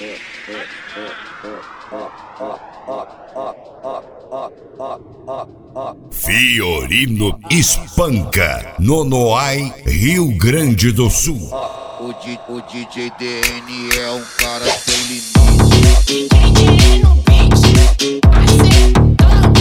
Fiorino espanca Nonoai, Rio Grande do Sul. O DJ DN é um cara sem limite. DJ DN no beat, acertou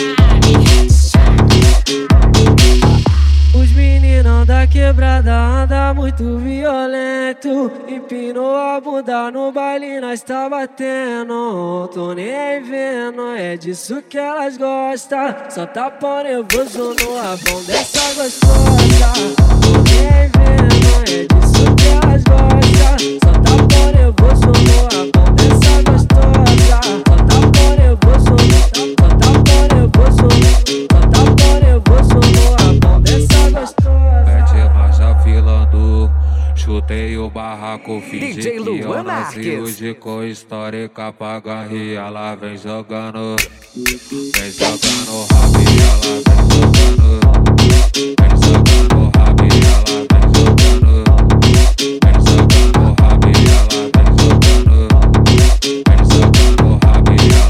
Os meninão da quebrada anda muito violento. Empinou a bunda no baile, nós tá batendo. Tô nem vendo, é disso que elas gostam. Só tá pau nervoso no avão dessa gostosa. Tô nem vendo, é disso que elas gostam. Só tá pau nervoso no avão dessa gostosa. Só tá pau nervoso, só tá pau nervoso, só tá pau nervoso no avão dessa gostosa. Mete marcha filando, chutei o barraco, fingi DJ que Luan eu nasci Marques. hoje com histórica pra ganhar. Ela vem jogando, vem jogando rap, ela vem jogando, vem jogando rap, ela vem jogando, vem jogando rap, ela vem jogando, vem jogando rap, ela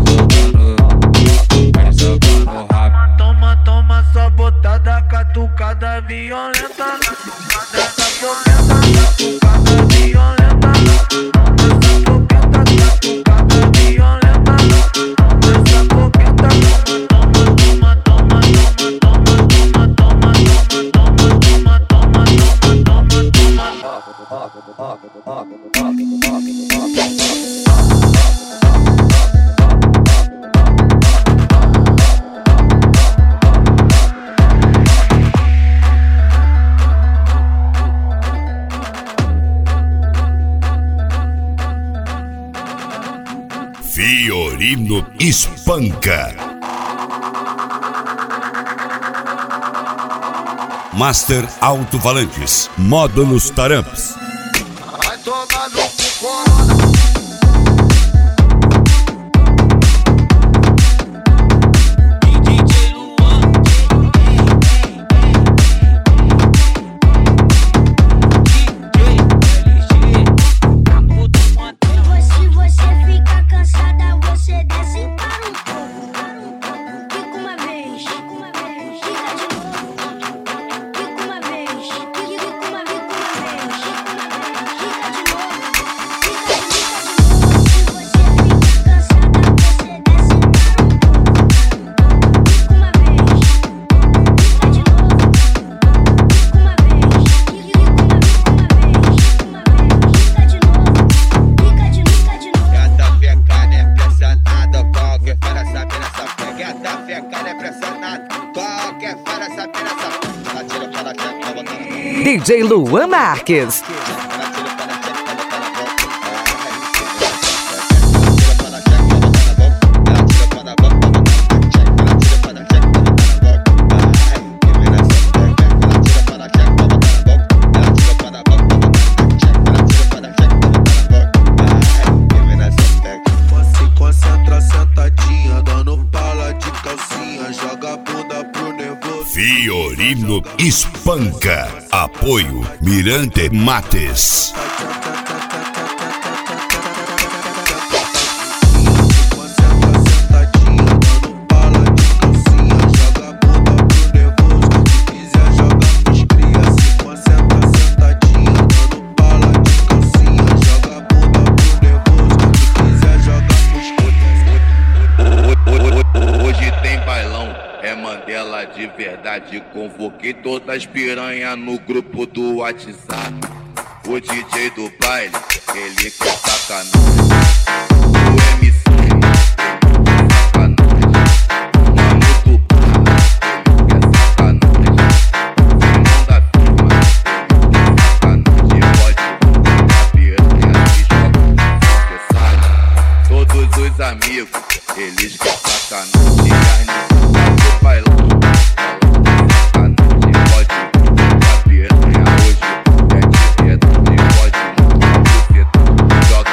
vem jogando rap. Toma, toma só botada, catucada violenta. Dessa boqueta, catucada violenta. Dessa boqueta, catucada violenta. Dessa boqueta, toma, toma, toma, toma, toma, toma, toma, toma, Fiorino espanca. Master Alto-Falantes, módulos Taramps. Vai tomar no cu, corona. DJ Luan. Se você fica cansada, você desce para um pouco. Fica uma vez, fica de novo. Fica uma vez, fica uma vez, fica de novo. Fica de novo. Se você fica cansada, você desce para um pouco. Fica uma vez, fica de novo. Fica uma vez, fica de novo. Gata fecada é pressionada, qualquer fora sabe nessa pega. Gata fecada é pressionada, qualquer fora sabe nessa pega. Ela tira para a chefe, ela bota na boca. DJ Luan Marques. Ela tira para a chefe, ela bota na boca. Ela tira para a chefe, ela bota na boca. Ela tira para a boca, ela bota na chefe. Ela tira para a chefe, ela bota na boca. Ai, que vira essa pega. Ela tira para a chefe, ela bota na boca. Ela tira para a boca, ela bota na chefe. Ela tira para a chefe, ela bota na boca. Ai, que vira essa pega. Se concentra sentadinha, dando pala de calcinha, joga a bunda pro nervoso. Fiorino espanca. Apoio Mirante Mates. Concentra sentadinha, dando pala de calcinha, joga a bunda pro nervoso. Se quiser jogar pros cria. Se concentra sentadinha, dando pala de calcinha, joga a bunda pro nervoso. Se quiser jogar pros cria. Hoje tem bailão, é Mandela de verdade. Convoquei todas as piranha no grupo do WhatsApp. O DJ do baile, ele quer sacanagem. O MC, ele quer sacanagem. O mano do bar, ele quer sacanagem. O irmão da firma, ele quer sacanagem. Pode vir a piranha se joga, você sabe. Todos os amigos, eles querem sacanagem. Do bailão, sacanagem. Pode vir a piranha hoje, é direto de pode você joga.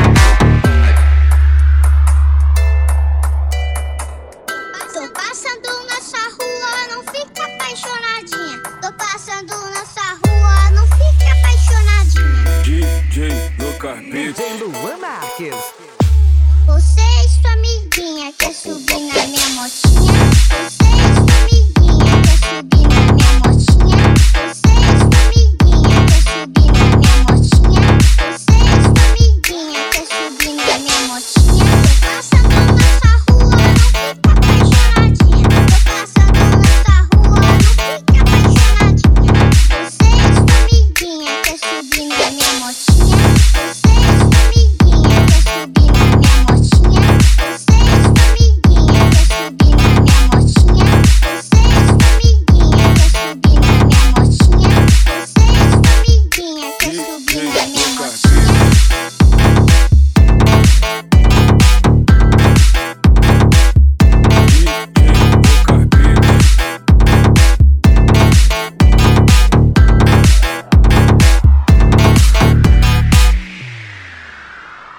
Tô passando nessa rua, não fica apaixonadinha. Tô passando nessa rua, não fica apaixonadinha. DJ no carpete. DJ Luan Luan Marques. Você e sua amiguinha quer subir na minha motinha?